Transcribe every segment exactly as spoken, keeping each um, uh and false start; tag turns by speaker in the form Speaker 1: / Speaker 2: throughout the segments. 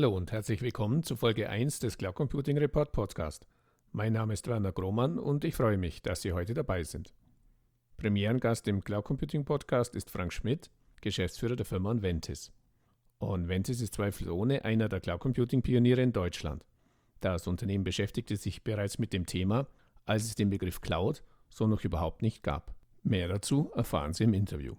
Speaker 1: Hallo und herzlich willkommen zu Folge eins des Cloud Computing Report Podcast. Mein Name ist Werner Grohmann und ich freue mich, dass Sie heute dabei sind. Premierengast im Cloud Computing Podcast ist Frank Schmidt, Geschäftsführer der Firma Onventis. Onventis ist zweifelsohne einer der Cloud Computing Pioniere in Deutschland. Das Unternehmen beschäftigte sich bereits mit dem Thema, als es den Begriff Cloud so noch überhaupt nicht gab. Mehr dazu erfahren Sie im Interview.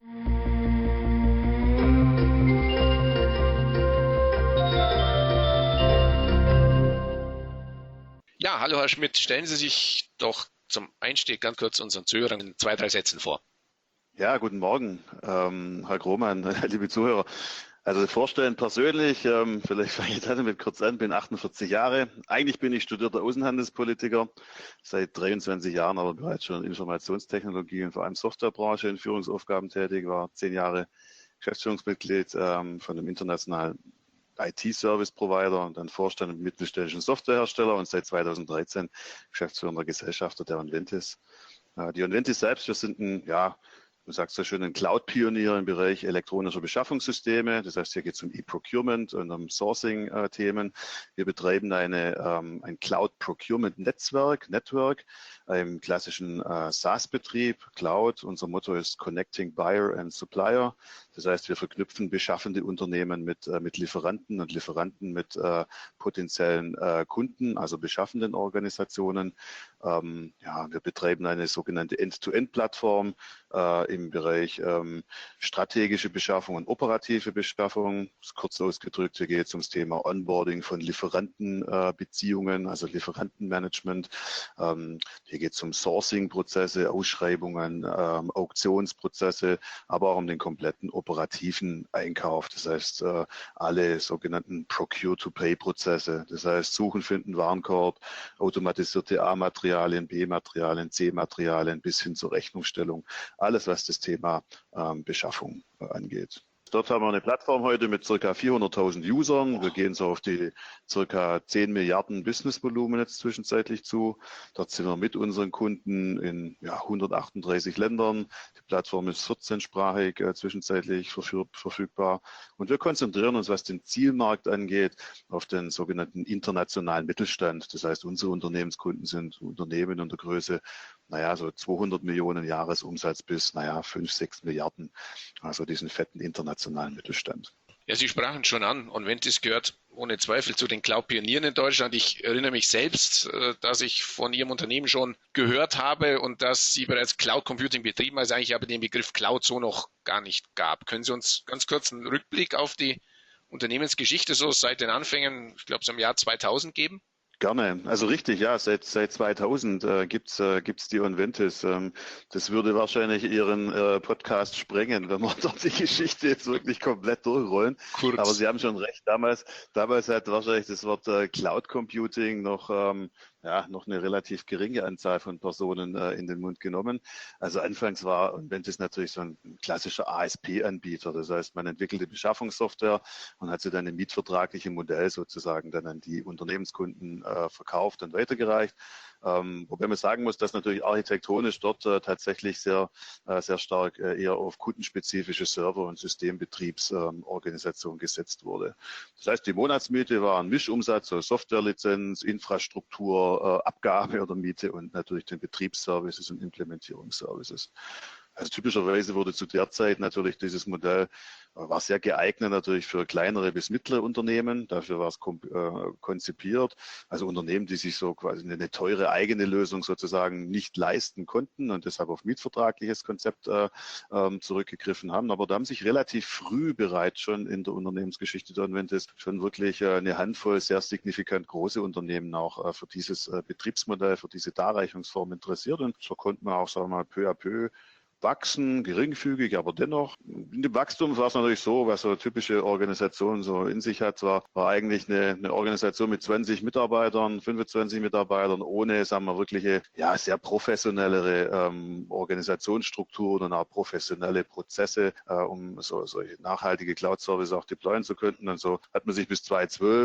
Speaker 2: Ja, hallo Herr Schmidt, stellen Sie sich doch zum Einstieg ganz kurz unseren Zuhörern in zwei, drei Sätzen vor.
Speaker 3: Ja, guten Morgen, ähm, Herr Grohmann, liebe Zuhörer. Also vorstellen persönlich, ähm, vielleicht fange ich damit kurz an, bin achtundvierzig Jahre. Eigentlich bin ich studierter Außenhandelspolitiker, seit dreiundzwanzig Jahren aber bereits schon in Informationstechnologie und vor allem Softwarebranche in Führungsaufgaben tätig, war zehn Jahre Geschäftsführungsmitglied ähm, von einem internationalen I T-Service-Provider und dann Vorstand im mittelständischen Softwarehersteller und seit zweitausenddreizehn geschäftsführender Gesellschafter der Onventis. Die Onventis selbst, wir sind ein, ja, du sagst ja schön, ein Cloud-Pionier im Bereich elektronischer Beschaffungssysteme. Das heißt, hier geht es um E-Procurement und um Sourcing-Themen. Wir betreiben eine, ähm, ein Cloud-Procurement-Netzwerk, Network, im klassischen äh, SaaS-Betrieb, Cloud. Unser Motto ist Connecting Buyer and Supplier. Das heißt, wir verknüpfen beschaffende Unternehmen mit, äh, mit Lieferanten und Lieferanten mit äh, potenziellen äh, Kunden, also beschaffenden Organisationen. Ähm, ja, wir betreiben eine sogenannte End-to-End-Plattform äh, im Bereich ähm, strategische Beschaffung und operative Beschaffung. Kurz ausgedrückt, hier geht es ums Thema Onboarding von Lieferantenbeziehungen, äh, also Lieferantenmanagement. Ähm, hier geht es um Sourcing-Prozesse, Ausschreibungen, ähm, Auktionsprozesse, aber auch um den kompletten operativen Einkauf. Das heißt, äh, alle sogenannten Procure-to-Pay-Prozesse. Das heißt, Suchen, Finden, Warenkorb, automatisierte A-Materialien, B-Materialien, C-Materialien bis hin zur Rechnungsstellung. Alles, was das Thema ähm, Beschaffung äh, angeht. Dort haben wir eine Plattform heute mit ca. vierhunderttausend Usern. Wir gehen so auf die ca. zehn Milliarden Businessvolumen jetzt zwischenzeitlich zu. Dort sind wir mit unseren Kunden in ja, hundertachtunddreißig Ländern. Die Plattform ist vierzehnsprachig äh, zwischenzeitlich verfüg verfügbar. Und wir konzentrieren uns, was den Zielmarkt angeht, auf den sogenannten internationalen Mittelstand. Das heißt, unsere Unternehmenskunden sind Unternehmen in der Größe, naja, so zweihundert Millionen Jahresumsatz bis, naja, fünf, sechs Milliarden. Also diesen fetten internationalen Mittelstand.
Speaker 2: Ja, Sie sprachen schon an, Onventis gehört ohne Zweifel zu den Cloud-Pionieren in Deutschland. Ich erinnere mich selbst, dass ich von Ihrem Unternehmen schon gehört habe und dass Sie bereits Cloud-Computing betrieben, also eigentlich aber den Begriff Cloud so noch gar nicht gab. Können Sie uns ganz kurz einen Rückblick auf die Unternehmensgeschichte so seit den Anfängen, ich glaube, so im Jahr zweitausend geben?
Speaker 3: Gerne, also richtig, ja, seit seit zweitausend äh, gibt's äh, gibt's die Onventis. Ähm, das würde wahrscheinlich Ihren äh, Podcast sprengen, wenn wir dort die Geschichte jetzt wirklich komplett durchrollen.
Speaker 2: Kurz.
Speaker 3: Aber Sie haben schon recht, damals damals hat wahrscheinlich das Wort äh, Cloud Computing noch ähm, ja noch eine relativ geringe Anzahl von Personen äh, in den Mund genommen. Also anfangs war Onventis natürlich so ein klassischer A S P-Anbieter. Das heißt, man entwickelte Beschaffungssoftware und hat sie dann im mietvertraglichen Modell sozusagen dann an die Unternehmenskunden äh, verkauft und weitergereicht. Ähm, wobei man sagen muss, dass natürlich architektonisch dort äh, tatsächlich sehr, äh, sehr stark äh, eher auf kundenspezifische Server- und Systembetriebsorganisation ähm, gesetzt wurde. Das heißt, die Monatsmiete war ein Mischumsatz, so Softwarelizenz, Infrastruktur, äh, Abgabe oder Miete und natürlich den Betriebsservices und Implementierungsservices. Also typischerweise wurde zu der Zeit natürlich dieses Modell, war sehr geeignet natürlich für kleinere bis mittlere Unternehmen. Dafür war es äh, konzipiert. Also Unternehmen, die sich so quasi eine teure eigene Lösung sozusagen nicht leisten konnten und deshalb auf mietvertragliches Konzept äh, ähm, zurückgegriffen haben. Aber da haben sich relativ früh bereits schon in der Unternehmensgeschichte der Onventis schon wirklich äh, eine Handvoll sehr signifikant große Unternehmen auch äh, für dieses äh, Betriebsmodell, für diese Darreichungsform interessiert. Und so konnten wir auch, sagen wir mal, peu à peu wachsen, geringfügig, aber dennoch. In dem Wachstum war es natürlich so, was so eine typische Organisation so in sich hat, war, war eigentlich eine, eine Organisation mit zwanzig Mitarbeitern, fünfundzwanzig Mitarbeitern, ohne, sagen wir, wirkliche, ja, sehr professionellere ähm, Organisationsstrukturen und auch professionelle Prozesse, äh, um so, solche nachhaltige Cloud-Services auch deployen zu können. Und so hat man sich bis zweitausendzwölf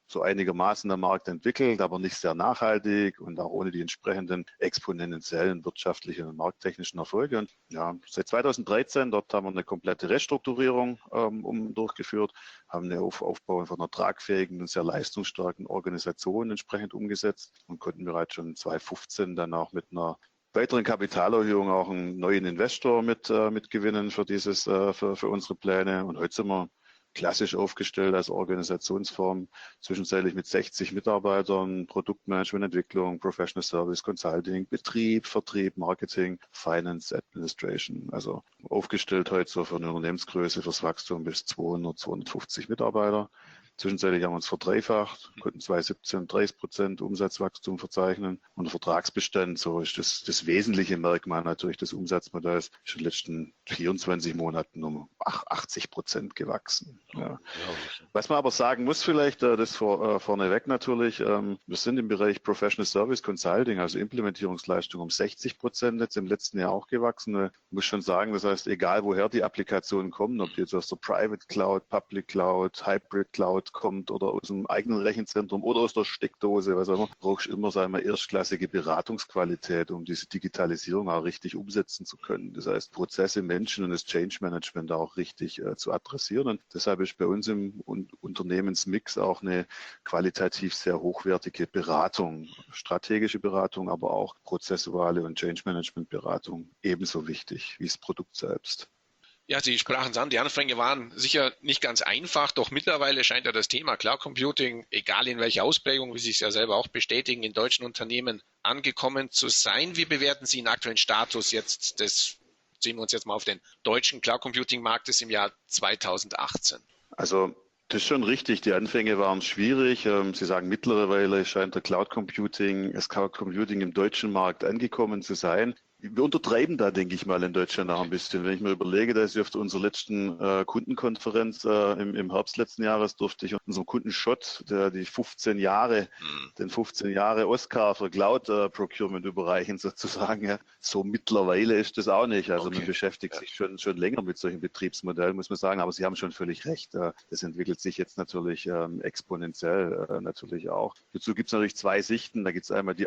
Speaker 3: so einigermaßen am Markt entwickelt, aber nicht sehr nachhaltig und auch ohne die entsprechenden exponentiellen wirtschaftlichen und markttechnischen Erfolge. Und ja, seit zweitausenddreizehn, dort haben wir eine komplette Restrukturierung ähm, um, durchgeführt, haben eine Auf, Aufbau von einer tragfähigen und sehr leistungsstarken Organisation entsprechend umgesetzt und konnten bereits schon zweitausendfünfzehn dann auch mit einer weiteren Kapitalerhöhung auch einen neuen Investor mit, äh, mit gewinnen für dieses, äh, für, für unsere Pläne. Und heute sind wir klassisch aufgestellt als Organisationsform, zwischenzeitlich mit sechzig Mitarbeitern, Produktmanagement, Entwicklung, Professional Service, Consulting, Betrieb, Vertrieb, Marketing, Finance, Administration. Also aufgestellt heute so für eine Unternehmensgröße, fürs Wachstum bis zweihundert, zweihundertfünfzig Mitarbeiter. Zwischenzeitlich haben wir uns verdreifacht, konnten zweitausendsiebzehn dreißig Prozent Umsatzwachstum verzeichnen. Und der Vertragsbestand, so ist das, das wesentliche Merkmal natürlich des Umsatzmodells, ist in den letzten vierundzwanzig Monaten um achtzig Prozent gewachsen. Ja. Was man aber sagen muss vielleicht, das vor, äh, vorneweg natürlich, ähm, wir sind im Bereich Professional Service Consulting, also Implementierungsleistung, um sechzig Prozent jetzt im letzten Jahr auch gewachsen. Ich muss schon sagen, das heißt, egal woher die Applikationen kommen, ob die jetzt aus der Private Cloud, Public Cloud, Hybrid Cloud kommt oder aus dem eigenen Rechenzentrum oder aus der Steckdose, was auch immer, brauchst du immer sagen wir, erstklassige Beratungsqualität, um diese Digitalisierung auch richtig umsetzen zu können. Das heißt, Prozesse, Menschen und das Change Management auch richtig äh, zu adressieren. Und deshalb ist bei uns im Un- Unternehmensmix auch eine qualitativ sehr hochwertige Beratung, strategische Beratung, aber auch prozessuale und Change Management Beratung ebenso wichtig wie das Produkt selbst.
Speaker 2: Ja, Sie sprachen es an, die Anfänge waren sicher nicht ganz einfach, doch mittlerweile scheint ja das Thema Cloud Computing, egal in welcher Ausprägung, wie Sie es ja selber auch bestätigen, in deutschen Unternehmen angekommen zu sein. Wie bewerten Sie den aktuellen Status jetzt des, sehen wir uns jetzt mal auf den deutschen Cloud Computing Marktes im Jahr zweitausendachtzehn?
Speaker 3: Also das ist schon richtig, die Anfänge waren schwierig. Sie sagen, mittlerweile scheint der Cloud Computing, das Cloud Computing im deutschen Markt angekommen zu sein. Wir untertreiben da, denke ich mal, in Deutschland auch ein bisschen. Wenn ich mir überlege, dass ich auf unserer letzten äh, Kundenkonferenz äh, im, im Herbst letzten Jahres durfte ich unserem Kunden Schott, der die fünfzehn Jahre, hm. den fünfzehn Jahre Oscar für Cloud äh, Procurement überreichen sozusagen. Ja. So mittlerweile ist das auch nicht. Also okay. Man beschäftigt ja. sich schon, schon länger mit solchen Betriebsmodellen, muss man sagen. Aber Sie haben schon völlig recht. Äh, das entwickelt sich jetzt natürlich ähm, exponentiell äh, natürlich auch. Dazu gibt es natürlich zwei Sichten. Da gibt es einmal die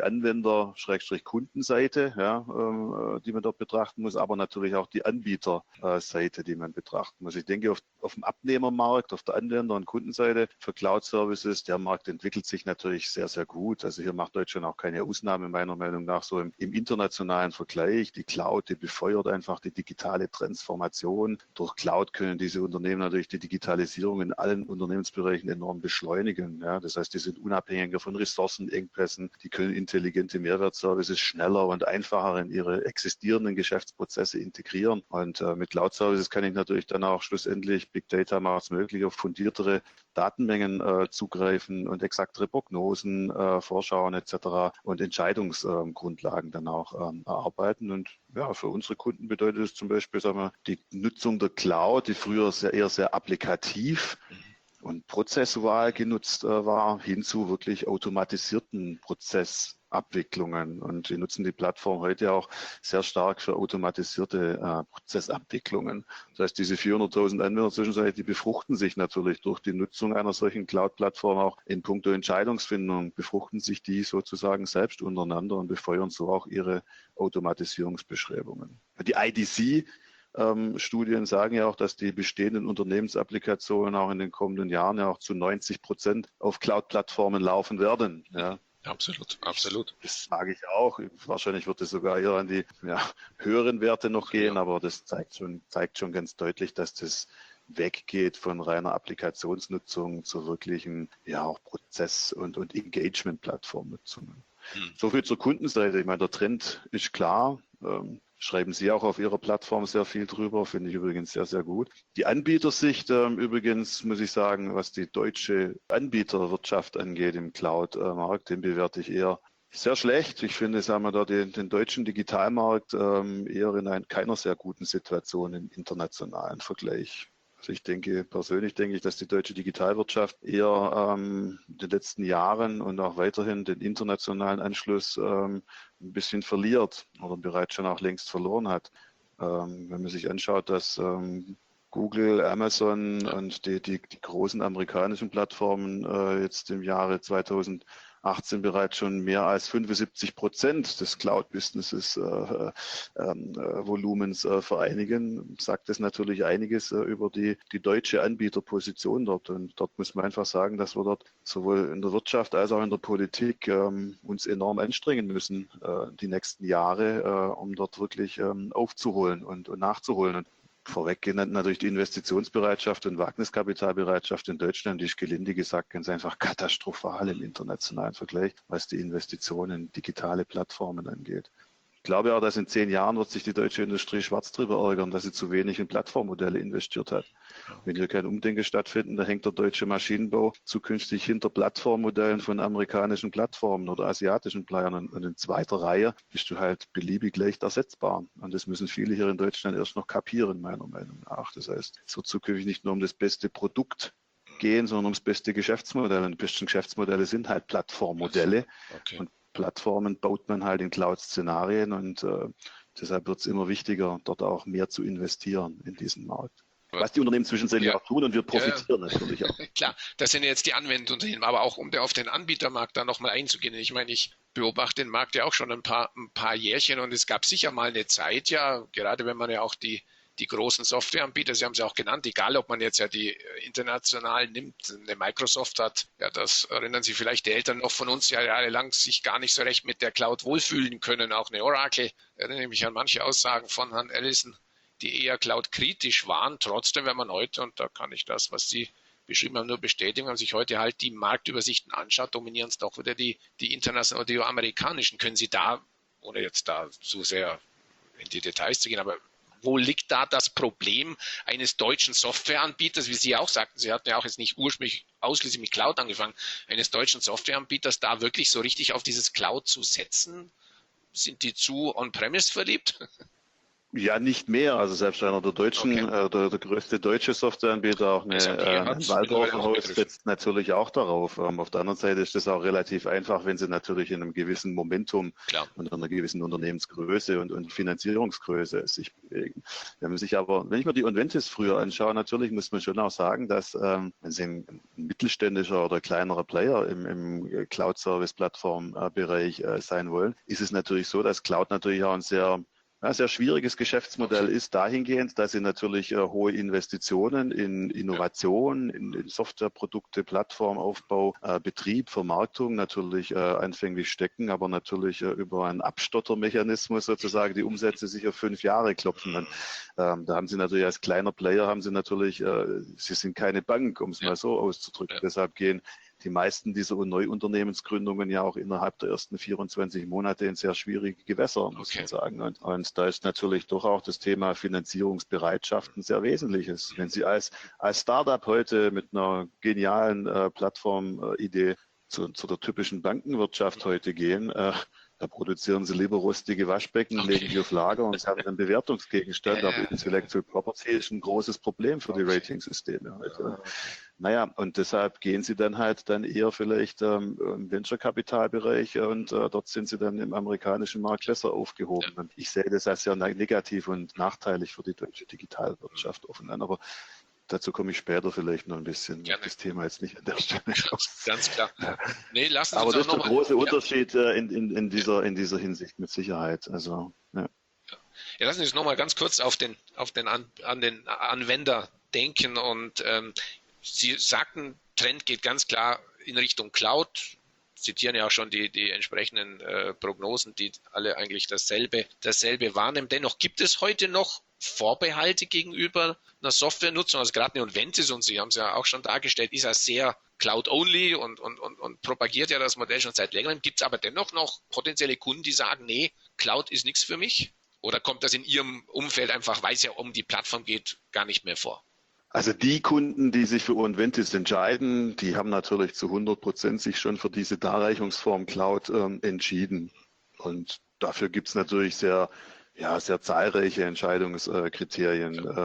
Speaker 3: Anwender-Kundenseite, ja, ähm, die man dort betrachten muss, aber natürlich auch die Anbieterseite, die man betrachten muss. Ich denke, auf, auf dem Abnehmermarkt, auf der Anwender- und Kundenseite für Cloud-Services, der Markt entwickelt sich natürlich sehr, sehr gut. Also hier macht Deutschland auch keine Ausnahme, meiner Meinung nach, so im, im internationalen Vergleich. Die Cloud, die befeuert einfach die digitale Transformation. Durch Cloud können diese Unternehmen natürlich die Digitalisierung in allen Unternehmensbereichen enorm beschleunigen. Ja, das heißt, die sind unabhängiger von Ressourcenengpässen, die können intelligente Mehrwertservices schneller und einfacher in ihre existierenden Geschäftsprozesse integrieren. Und äh, mit Cloud Services kann ich natürlich dann auch schlussendlich, Big Data macht es möglich, auf fundiertere Datenmengen äh, zugreifen und exaktere Prognosen, äh, Vorschauen et cetera und Entscheidungsgrundlagen äh, dann auch ähm, erarbeiten. Und ja, für unsere Kunden bedeutet es zum Beispiel, sagen wir, die Nutzung der Cloud, die früher sehr, eher sehr applikativ und prozessual genutzt äh, war, hin zu wirklich automatisierten Prozessabwicklungen. Und wir nutzen die Plattform heute auch sehr stark für automatisierte äh, Prozessabwicklungen. Das heißt, diese vierhunderttausend Anwender zwischenzeitlich, die befruchten sich natürlich durch die Nutzung einer solchen Cloud-Plattform auch in puncto Entscheidungsfindung, befruchten sich die sozusagen selbst untereinander und befeuern so auch ihre Automatisierungsbestrebungen. Die I D C Ähm, Studien sagen ja auch, dass die bestehenden Unternehmensapplikationen auch in den kommenden Jahren ja auch zu neunzig Prozent auf Cloud-Plattformen laufen werden. Ja.
Speaker 2: Absolut, absolut.
Speaker 3: Das sage ich auch. Wahrscheinlich wird es sogar eher an die ja, höheren Werte noch gehen, ja. Aber das zeigt schon, zeigt schon ganz deutlich, dass das weggeht von reiner Applikationsnutzung zu wirklichen ja auch Prozess- und, und Engagement-Plattformnutzungen. Hm. So viel zur Kundenseite. Ich meine, der Trend ist klar. Ähm, Schreiben Sie auch auf Ihrer Plattform sehr viel drüber, finde ich übrigens sehr, sehr gut. Die Anbietersicht ähm, übrigens, muss ich sagen, was die deutsche Anbieterwirtschaft angeht im Cloud-Markt, den bewerte ich eher sehr schlecht. Ich finde, sagen wir da den, den deutschen Digitalmarkt ähm, eher in ein, keiner sehr guten Situation im internationalen Vergleich. Also ich denke, persönlich denke ich, dass die deutsche Digitalwirtschaft eher ähm, in den letzten Jahren und auch weiterhin den internationalen Anschluss ähm, ein bisschen verliert oder bereits schon auch längst verloren hat. Ähm, wenn man sich anschaut, dass ähm, Google, Amazon und die, die, die großen amerikanischen Plattformen äh, jetzt im Jahre zweitausendachtzehn bereits schon mehr als fünfundsiebzig Prozent des Cloud-Businesses äh, äh, äh, Volumens äh, vereinigen, sagt das natürlich einiges äh, über die, die deutsche Anbieterposition dort. Und dort muss man einfach sagen, dass wir dort sowohl in der Wirtschaft als auch in der Politik ähm, uns enorm anstrengen müssen, äh, die nächsten Jahre, äh, um dort wirklich ähm, aufzuholen und, und nachzuholen. Und vorweg genannt natürlich die Investitionsbereitschaft und Wagniskapitalbereitschaft in Deutschland, die ist gelinde gesagt ganz einfach katastrophal im internationalen Vergleich, was die Investitionen in digitale Plattformen angeht. Ich glaube auch, dass in zehn Jahren wird sich die deutsche Industrie schwarz drüber ärgern, dass sie zu wenig in Plattformmodelle investiert hat. Wenn hier kein Umdenken stattfindet, dann hängt der deutsche Maschinenbau zukünftig hinter Plattformmodellen von amerikanischen Plattformen oder asiatischen Playern. Und in zweiter Reihe bist du halt beliebig leicht ersetzbar. Und das müssen viele hier in Deutschland erst noch kapieren, meiner Meinung nach. Das heißt, es wird zukünftig nicht nur um das beste Produkt gehen, sondern ums beste Geschäftsmodell. Und die besten Geschäftsmodelle sind halt Plattformmodelle. Okay. Und Plattformen baut man halt in Cloud-Szenarien und äh, deshalb wird es immer wichtiger, dort auch mehr zu investieren in diesen Markt. Was die Unternehmen zwischenzeitlich ja. auch tun und wir profitieren ja, ja. natürlich auch.
Speaker 2: Klar, das sind jetzt die Anwendunternehmen, aber auch um auf den Anbietermarkt da nochmal einzugehen. Ich meine, ich beobachte den Markt ja auch schon ein paar, ein paar Jährchen und es gab sicher mal eine Zeit, ja, gerade wenn man ja auch die Die großen Softwareanbieter, Sie haben sie auch genannt, egal ob man jetzt ja die internationalen nimmt, eine Microsoft hat, ja, das erinnern Sie vielleicht die Eltern noch von uns, ja jahrelang sich gar nicht so recht mit der Cloud wohlfühlen können, auch eine Oracle, erinnere mich an manche Aussagen von Herrn Ellison, die eher Cloud-kritisch waren, trotzdem, wenn man heute, und da kann ich das, was Sie beschrieben haben, nur bestätigen, wenn man sich heute halt die Marktübersichten anschaut, dominieren es doch wieder die, die internationalen oder die amerikanischen. Können Sie da, ohne jetzt da zu sehr in die Details zu gehen, aber wo liegt da das Problem eines deutschen Softwareanbieters, wie Sie auch sagten, Sie hatten ja auch jetzt nicht ursprünglich ausschließlich mit Cloud angefangen, eines deutschen Softwareanbieters da wirklich so richtig auf dieses Cloud zu setzen? Sind die zu on-premise verliebt?
Speaker 3: Ja, nicht mehr. Also selbst einer der deutschen, okay. äh, der, der größte deutsche Softwareanbieter, auch eine, äh, ein Waldorfer Haus, setzt natürlich auch darauf. Ähm, auf der anderen Seite ist das auch relativ einfach, wenn sie natürlich in einem gewissen Momentum Klar. und einer gewissen Unternehmensgröße und, und Finanzierungsgröße sich bewegen. Wenn man sich aber, wenn ich mir die Onventis früher anschaue, natürlich muss man schon auch sagen, dass ähm, wenn sie ein, ein mittelständischer oder kleinerer Player im, im Cloud-Service-Plattform-Bereich äh, sein wollen, ist es natürlich so, dass Cloud natürlich auch ein sehr ein sehr schwieriges Geschäftsmodell ist dahingehend, dass sie natürlich äh, hohe Investitionen in Innovation, in, in Softwareprodukte, Plattformaufbau, äh, Betrieb, Vermarktung natürlich äh, anfänglich stecken, aber natürlich äh, über einen Abstottermechanismus sozusagen die Umsätze sich auf fünf Jahre klopfen. Und, ähm, da haben sie natürlich als kleiner Player, haben sie natürlich, äh, sie sind keine Bank, um es mal so auszudrücken. Ja. Deshalb gehen die meisten dieser Neuunternehmensgründungen ja auch innerhalb der ersten vierundzwanzig Monate in sehr schwierige Gewässer, muss okay. man sagen. Und, und da ist natürlich doch auch das Thema Finanzierungsbereitschaft ein sehr wesentliches. Wenn Sie als, als Startup heute mit einer genialen äh, Plattformidee zu, zu der typischen Bankenwirtschaft heute gehen, äh, da produzieren sie lieber rustige Waschbecken, okay. legen die auf Lager und sie haben einen Bewertungsgegenstand. Ja, aber Intellectual Property ist ein großes Problem für okay. die Ratingsysteme heute. Okay. Naja, und deshalb gehen sie dann halt dann eher vielleicht ähm, im Venture-Kapitalbereich und äh, dort sind sie dann im amerikanischen Markt besser aufgehoben. Ja. Und ich sehe das als sehr negativ und nachteilig für die deutsche Digitalwirtschaft offen an. Aber dazu komme ich später vielleicht noch ein bisschen.
Speaker 2: Gerne.
Speaker 3: Das Thema jetzt nicht an der Stelle.
Speaker 2: Ganz klar. Nee, lassen Sie
Speaker 3: Aber
Speaker 2: uns
Speaker 3: das ist der große
Speaker 2: ja.
Speaker 3: Unterschied äh, in, in, in, dieser, in dieser Hinsicht mit Sicherheit. Also, ja.
Speaker 2: Ja, lassen Sie uns nochmal ganz kurz auf den, auf den, an, an den Anwender denken. Und ähm, Sie sagten, Trend geht ganz klar in Richtung Cloud. Zitieren ja auch schon die, die entsprechenden äh, Prognosen, die alle eigentlich dasselbe, dasselbe wahrnehmen. Dennoch gibt es heute noch Vorbehalte gegenüber einer Softwarenutzung. Also gerade eine Onventis, und Sie haben es ja auch schon dargestellt, ist ja sehr Cloud-only und, und, und, und propagiert ja das Modell schon seit längerem. Gibt es aber dennoch noch potenzielle Kunden, die sagen, nee, Cloud ist nichts für mich? Oder kommt das in Ihrem Umfeld einfach, weil es ja um die Plattform geht, gar nicht mehr vor?
Speaker 3: Also die Kunden, die sich für Onventis entscheiden, die haben natürlich zu hundert Prozent sich schon für diese Darreichungsform Cloud ähm, entschieden. Und dafür gibt es natürlich sehr, ja, sehr zahlreiche Entscheidungskriterien, ähm,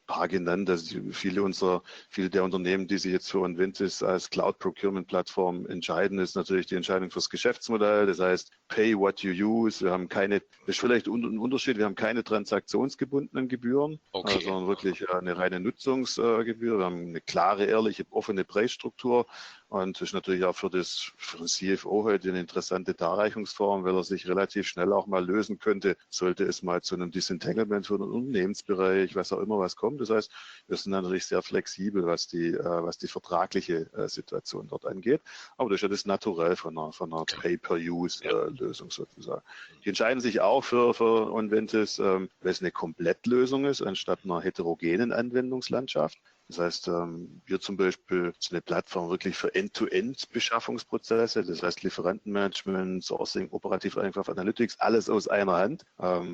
Speaker 3: ein paar genannt. Also viele unserer, viele der Unternehmen, die sich jetzt für OnVentis als Cloud Procurement Plattform entscheiden, ist natürlich die Entscheidung fürs Geschäftsmodell. Das heißt, pay what you use. Wir haben keine, das ist vielleicht ein Unterschied, wir haben keine transaktionsgebundenen Gebühren,
Speaker 2: Okay.
Speaker 3: sondern wirklich eine reine Nutzungsgebühr. Wir haben eine klare, ehrliche, offene Preisstruktur. Und das ist natürlich auch für, das, für den C F O heute eine interessante Darreichungsform, weil er sich relativ schnell auch mal lösen könnte, sollte es mal zu einem Disentanglement für den Unternehmensbereich, was auch immer was kommt. Das heißt, wir sind natürlich sehr flexibel, was die, äh, was die vertragliche äh, Situation dort angeht. Aber das ist ja das Naturell von einer, von einer Pay-per-Use-Lösung äh, sozusagen. Die entscheiden sich auch für, für OnVentis, ähm, weil es eine Komplettlösung ist, anstatt einer heterogenen Anwendungslandschaft. Das heißt, wir zum Beispiel sind eine Plattform wirklich für End-to-End-Beschaffungsprozesse, das heißt Lieferantenmanagement, Sourcing, operativ Einkauf, Analytics, alles aus einer Hand.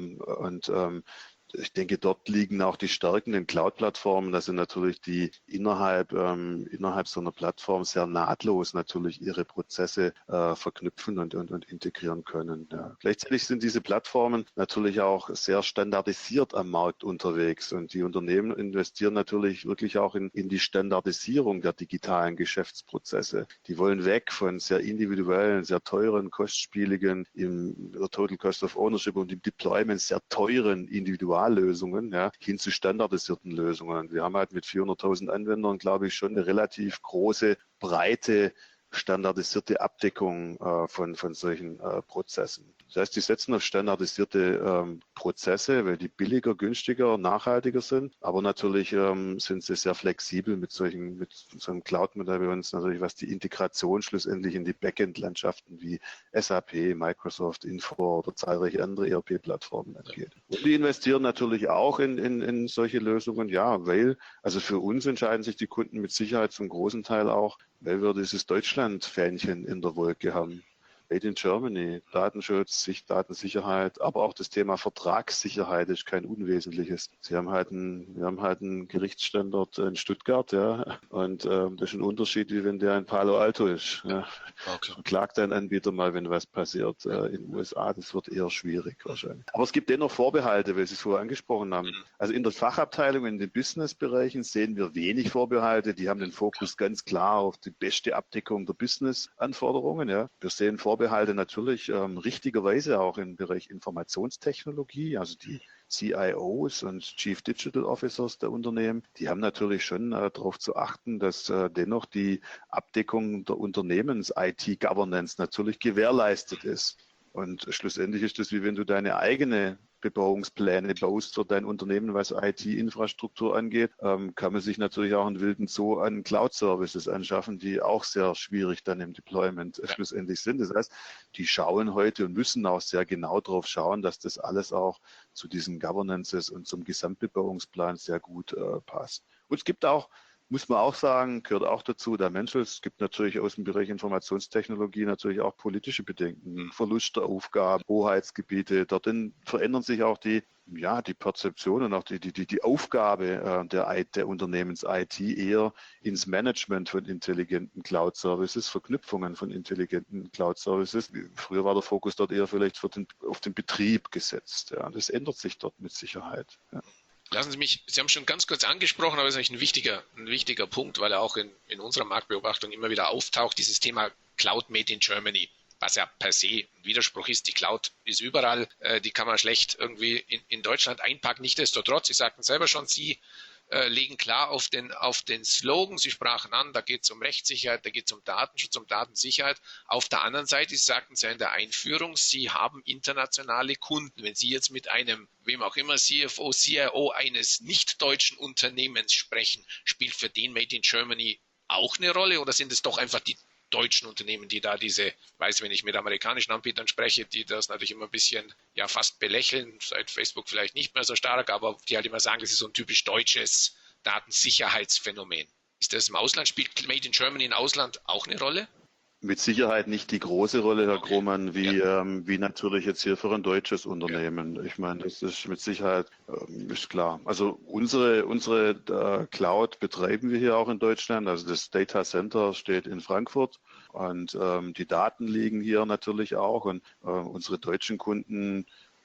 Speaker 3: Und ich denke, dort liegen auch die Stärken in Cloud-Plattformen, dass sie natürlich die innerhalb, ähm, innerhalb so einer Plattform sehr nahtlos natürlich ihre Prozesse äh, verknüpfen und, und, und integrieren können. Ja. Gleichzeitig sind diese Plattformen natürlich auch sehr standardisiert am Markt unterwegs und die Unternehmen investieren natürlich wirklich auch in, in die Standardisierung der digitalen Geschäftsprozesse. Die wollen weg von sehr individuellen, sehr teuren, kostspieligen, im Total Cost of Ownership und im Deployment sehr teuren Individual Lösungen, ja, hin zu standardisierten Lösungen. Wir haben halt mit vierhunderttausend Anwendern, glaube ich, schon eine relativ große, breite, standardisierte Abdeckung äh, von, von solchen äh, Prozessen. Das heißt, die setzen auf standardisierte ähm, Prozesse, weil die billiger, günstiger, nachhaltiger sind. Aber natürlich ähm, sind sie sehr flexibel mit solchen, mit so einem Cloud-Modell bei uns natürlich, was die Integration schlussendlich in die Backend-Landschaften wie S A P, Microsoft, Infor oder zahlreiche andere E R P-Plattformen angeht. Und die investieren natürlich auch in, in, in solche Lösungen, ja, weil, also für uns entscheiden sich die Kunden mit Sicherheit zum großen Teil auch, weil wir dieses Deutschland-Fähnchen in der Wolke haben. Made in Germany, Datenschutz, Datensicherheit, aber auch das Thema Vertragssicherheit ist kein unwesentliches. Sie haben halt einen, wir haben halt einen Gerichtsstandort in Stuttgart, ja, und ähm, das ist ein Unterschied, wie wenn der in Palo Alto ist. Ja.
Speaker 2: Okay.
Speaker 3: Klagt dein Anbieter mal, wenn was passiert. Äh, in den U S A, das wird eher schwierig wahrscheinlich. Aber es gibt dennoch Vorbehalte, weil Sie es vorher angesprochen haben. Also in der Fachabteilung, in den Businessbereichen sehen wir wenig Vorbehalte. Die haben den Fokus ganz klar auf die beste Abdeckung der Business-Anforderungen. Ja. Wir sehen Vorbehalte Vorbehalte natürlich ähm, richtigerweise auch im Bereich Informationstechnologie, also die C I Os und Chief Digital Officers der Unternehmen, die haben natürlich schon äh, darauf zu achten, dass äh, dennoch die Abdeckung der Unternehmens-I T-Governance natürlich gewährleistet ist. Und schlussendlich ist das, wie wenn du deine eigene Bebauungspläne baust für dein Unternehmen, was I T-Infrastruktur angeht, ähm, kann man sich natürlich auch einen wilden Zoo an Cloud-Services anschaffen, die auch sehr schwierig dann im Deployment ja. schlussendlich sind. Das heißt, die schauen heute und müssen auch sehr genau darauf schauen, dass das alles auch zu diesen Governances und zum Gesamtbebauungsplan sehr gut äh, passt. Und es gibt auch, muss man auch sagen, gehört auch dazu, der Mensch, es gibt natürlich aus dem Bereich Informationstechnologie natürlich auch politische Bedenken, Verlust der Aufgaben, Hoheitsgebiete, dorthin verändern sich auch die, ja, die Perzeption und auch die, die, die Aufgabe äh, der, der Unternehmens-I T eher ins Management von intelligenten Cloud-Services, Verknüpfungen von intelligenten Cloud-Services. Früher war der Fokus dort eher vielleicht für den, auf den Betrieb gesetzt. Ja. Das ändert sich dort mit Sicherheit. Ja.
Speaker 2: Lassen Sie mich, Sie haben schon ganz kurz angesprochen, aber es ist eigentlich ein wichtiger, ein wichtiger Punkt, weil er auch in, in unserer Marktbeobachtung immer wieder auftaucht, dieses Thema Cloud Made in Germany, was ja per se ein Widerspruch ist. Die Cloud ist überall, äh, die kann man schlecht irgendwie in, in Deutschland einpacken. Nichtsdestotrotz, Sie sagten selber schon, Sie äh, legen klar auf den, auf den Slogan, Sie sprachen an, da geht es um Rechtssicherheit, da geht es um Datenschutz, um Datensicherheit. Auf der anderen Seite, Sie sagten es ja in der Einführung, Sie haben internationale Kunden. Wenn Sie jetzt mit einem, wem auch immer, C F O, C I O eines nicht-deutschen Unternehmens sprechen, spielt für den Made in Germany auch eine Rolle oder sind es doch einfach die deutschen Unternehmen, die da diese, weiß, wenn ich mit amerikanischen Anbietern spreche, die das natürlich immer ein bisschen, ja, fast belächeln, seit Facebook vielleicht nicht mehr so stark, aber die halt immer sagen, das ist so ein typisch deutsches Datensicherheitsphänomen. Ist das im Ausland, spielt Made in Germany im Ausland auch eine Rolle?
Speaker 3: Mit Sicherheit nicht die große Rolle, Herr
Speaker 2: Okay.
Speaker 3: Grohmann, wie,
Speaker 2: Ja.
Speaker 3: ähm, wie natürlich jetzt hier für ein deutsches Unternehmen. Ja. Ich meine, das ist mit Sicherheit, ähm, ist klar. Also unsere, unsere äh, Cloud betreiben wir hier auch in Deutschland. Also das Data Center steht in Frankfurt und ähm, die Daten liegen hier natürlich auch. Und äh, unsere deutschen Kunden,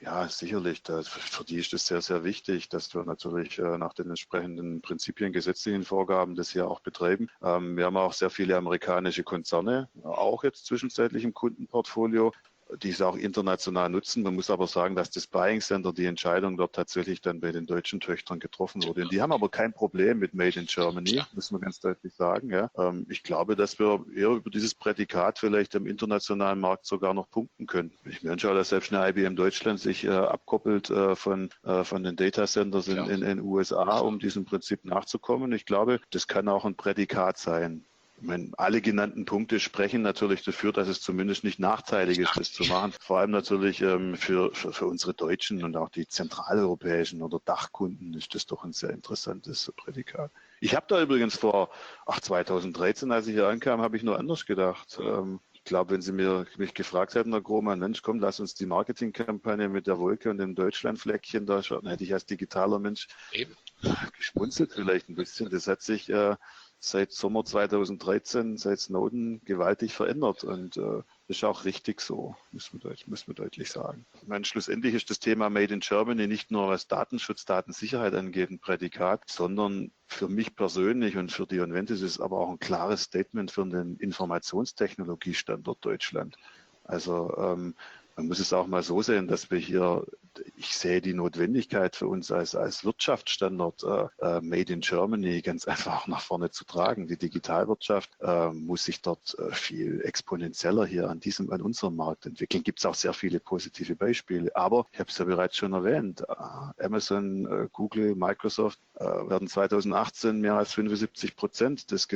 Speaker 3: Ja, sicherlich. Das, für die ist es sehr, sehr wichtig, dass wir natürlich äh, nach den entsprechenden Prinzipien, gesetzlichen Vorgaben das hier auch betreiben. Ähm, wir haben auch sehr viele amerikanische Konzerne, auch jetzt zwischenzeitlich im Kundenportfolio, die es auch international nutzen. Man muss aber sagen, dass das Buying Center, die Entscheidung dort tatsächlich dann bei den deutschen Töchtern getroffen wurde. Und die haben aber kein Problem mit Made in Germany, muss man ganz deutlich sagen. Ja. Ähm, ich glaube, dass wir eher über dieses Prädikat vielleicht im internationalen Markt sogar noch punkten können. Ich mir anschaue, dass selbst eine I B M Deutschland sich äh, abkoppelt äh, von, äh, von den Data Centers in den U S A, um diesem Prinzip nachzukommen. Ich glaube, das kann auch ein Prädikat sein. Ich meine, alle genannten Punkte sprechen natürlich dafür, dass es zumindest nicht nachteilig ist, das zu machen. Vor allem natürlich ähm, für, für, für unsere deutschen und auch die zentraleuropäischen oder Dachkunden ist das doch ein sehr interessantes Prädikat. Ich habe da übrigens vor, ach zweitausenddreizehn, als ich hier ankam, habe ich nur anders gedacht. Ähm, ich glaube, wenn Sie mir, mich gefragt hätten, Herr Grohmann, Mensch, komm, lass uns die Marketingkampagne mit der Wolke und dem Deutschlandfleckchen da schauen, hätte ich als digitaler Mensch Eben. geschmunzelt vielleicht ein bisschen. Das hat sich äh, seit Sommer zweitausenddreizehn, seit Snowden, gewaltig verändert. Und äh, das ist auch richtig so, müssen wir, deut- müssen wir deutlich sagen. Ich meine, schlussendlich ist das Thema Made in Germany nicht nur was Datenschutz, Datensicherheit angeht, ein Prädikat, sondern für mich persönlich und für die Onventis ist es aber auch ein klares Statement für den Informationstechnologiestandort Deutschland. Also ähm, man muss es auch mal so sehen, dass wir hier, ich sehe die Notwendigkeit für uns als, als Wirtschaftsstandort äh, Made in Germany ganz einfach nach vorne zu tragen. Die Digitalwirtschaft äh, muss sich dort äh, viel exponentieller hier an diesem, an unserem Markt entwickeln. Gibt es auch sehr viele positive Beispiele. Aber ich habe es ja bereits schon erwähnt, äh, Amazon, äh, Google, Microsoft äh, werden zweitausendachtzehn mehr als fünfundsiebzig Prozent des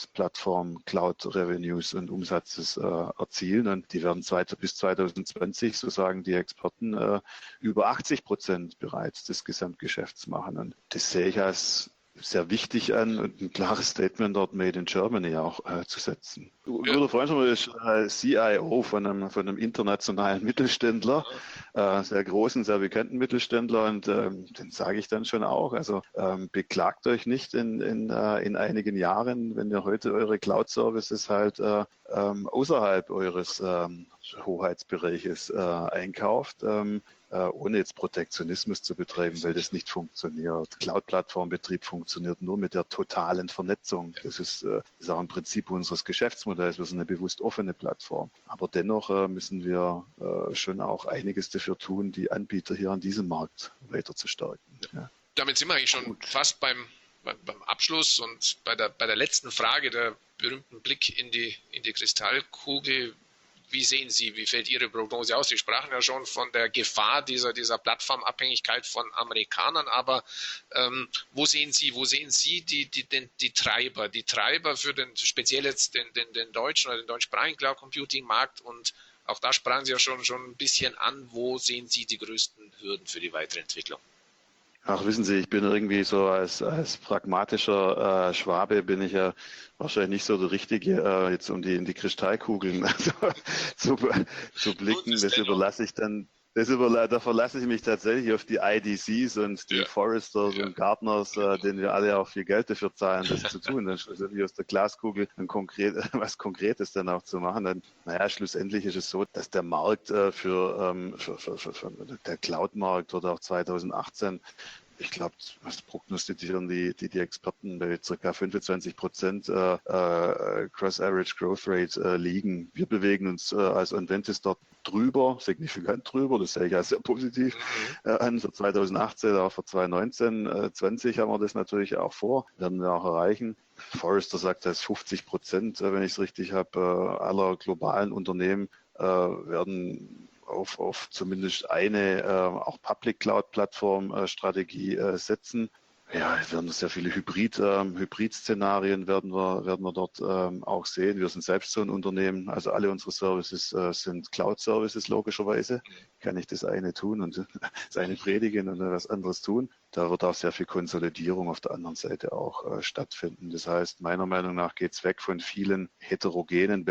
Speaker 3: Gesamt-Plattform-Cloud-Revenues und Umsatzes äh, erzielen. Und die werden zweite, bis zweitausendzwanzig, so sagen die Experten, äh, über achtzig Prozent bereits des Gesamtgeschäfts machen. Und das sehe ich als sehr wichtig an und ein klares Statement dort Made in Germany auch äh, zu setzen. Ein guter Freund von mir ist äh, C I O von einem, von einem internationalen Mittelständler, äh, sehr großen, sehr bekannten Mittelständler, und ähm, den sage ich dann schon auch, also ähm, beklagt euch nicht in, in, äh, in einigen Jahren, wenn ihr heute eure Cloud-Services halt äh, ähm, außerhalb eures ähm, Hoheitsbereiches äh, einkauft. Ähm, ohne jetzt Protektionismus zu betreiben, weil das nicht funktioniert. Cloud-Plattformbetrieb funktioniert nur mit der totalen Vernetzung. Das ist, das ist auch ein Prinzip unseres Geschäftsmodells. Wir sind eine bewusst offene Plattform. Aber dennoch müssen wir schon auch einiges dafür tun, die Anbieter hier an diesem Markt weiter zu stärken. Ja.
Speaker 2: Damit sind wir eigentlich schon Gut. fast beim, beim, beim Abschluss und bei der, bei der letzten Frage, der berühmten Blick in die, in die Kristallkugel. Wie sehen Sie, wie fällt Ihre Prognose aus? Sie sprachen ja schon von der Gefahr dieser, dieser Plattformabhängigkeit von Amerikanern, aber ähm, wo sehen Sie, wo sehen Sie die, die, die, die Treiber, die Treiber für den, speziell jetzt den, den, den deutschen oder den deutschsprachigen Cloud Computing Markt, und auch da sprachen Sie ja schon, schon ein bisschen an, wo sehen Sie die größten Hürden für die weitere Entwicklung?
Speaker 3: Ach, wissen Sie, ich bin irgendwie so als, als pragmatischer äh, Schwabe bin ich ja wahrscheinlich nicht so der Richtige, äh, jetzt um die in die Kristallkugeln also, zu, zu blicken. Das überlasse ich dann, das überla da verlasse ich mich tatsächlich auf die I D Cs und die ja. Foresters ja. und Gartners, äh, denen wir alle auch viel Geld dafür zahlen, das zu tun. Dann schlussendlich aus der Glaskugel ein konkret, was Konkretes dann auch zu machen. Dann, naja, schlussendlich ist es so, dass der Markt äh, für, ähm, für, für, für, für der Cloud-Markt wird auch zweitausendachtzehn, ich glaube, was prognostizieren die, die, die Experten, bei ca. fünfundzwanzig Prozent äh, äh, Cross-Average Growth Rate äh, liegen. Wir bewegen uns äh, als Onventis dort drüber, signifikant drüber, das sehe ich als sehr positiv äh, an. Für zweitausendachtzehn, auch für zweitausendneunzehn, äh, zwanzig haben wir das natürlich auch vor, werden wir auch erreichen. Forrester sagt, dass fünfzig Prozent, äh, wenn ich es richtig habe, äh, aller globalen Unternehmen äh, werden Auf, auf zumindest eine äh, auch Public Cloud Plattform äh, Strategie äh, setzen. Ja, wir werden sehr viele Hybrid, ähm, Hybrid-Szenarien werden wir, werden wir dort ähm, auch sehen. Wir sind selbst so ein Unternehmen, also alle unsere Services äh, sind Cloud-Services logischerweise. Kann ich das eine tun und das eine predigen und was anderes tun. Da wird auch sehr viel Konsolidierung auf der anderen Seite auch äh, stattfinden. Das heißt, meiner Meinung nach geht es weg von vielen heterogenen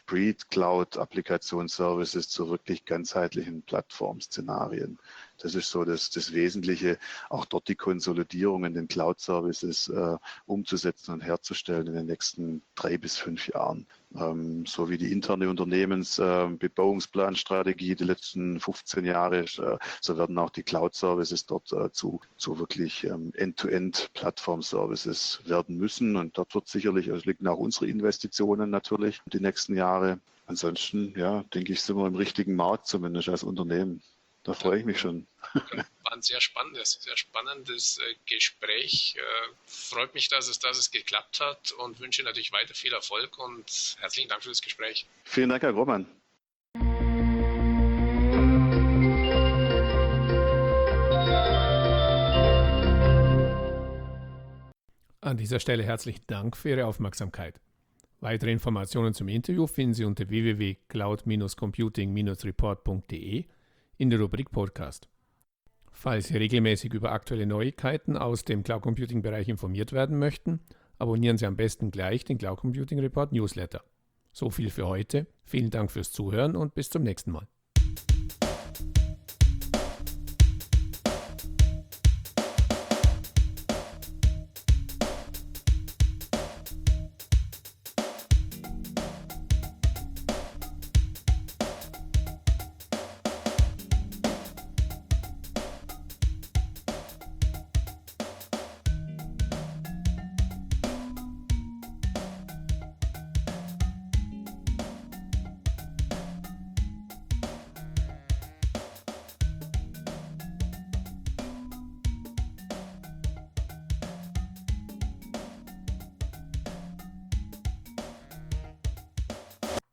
Speaker 3: Best-of-Breed-Cloud-Applikationsservices zu wirklich ganzheitlichen Plattform-Szenarien. Das ist so das, das Wesentliche, auch dort die Konsolidierung in den Cloud-Services äh, umzusetzen und herzustellen in den nächsten drei bis fünf Jahren. ähm, so wie die interne Unternehmensbebauungsplanstrategie äh, die letzten fünfzehn Jahre, äh, so werden auch die Cloud-Services dort äh, zu, zu wirklich ähm, End-to-End-Plattform-Services werden müssen. Und dort wird sicherlich, also liegen auch unsere Investitionen natürlich die nächsten Jahre. Ansonsten, ja, denke ich, sind wir im richtigen Markt, zumindest als Unternehmen. Da freue ich mich schon.
Speaker 2: War ein sehr spannendes, sehr spannendes äh, Gespräch. Äh, freut mich, dass es, dass es geklappt hat und wünsche natürlich weiter viel Erfolg und herzlichen Dank für das Gespräch.
Speaker 3: Vielen Dank, Herr Grohmann.
Speaker 1: An dieser Stelle herzlichen Dank für Ihre Aufmerksamkeit. Weitere Informationen zum Interview finden Sie unter w w w punkt cloud computing report punkt d e in der Rubrik Podcast. Falls Sie regelmäßig über aktuelle Neuigkeiten aus dem Cloud Computing Bereich informiert werden möchten, abonnieren Sie am besten gleich den Cloud Computing Report Newsletter. So viel für heute. Vielen Dank fürs Zuhören und bis zum nächsten Mal.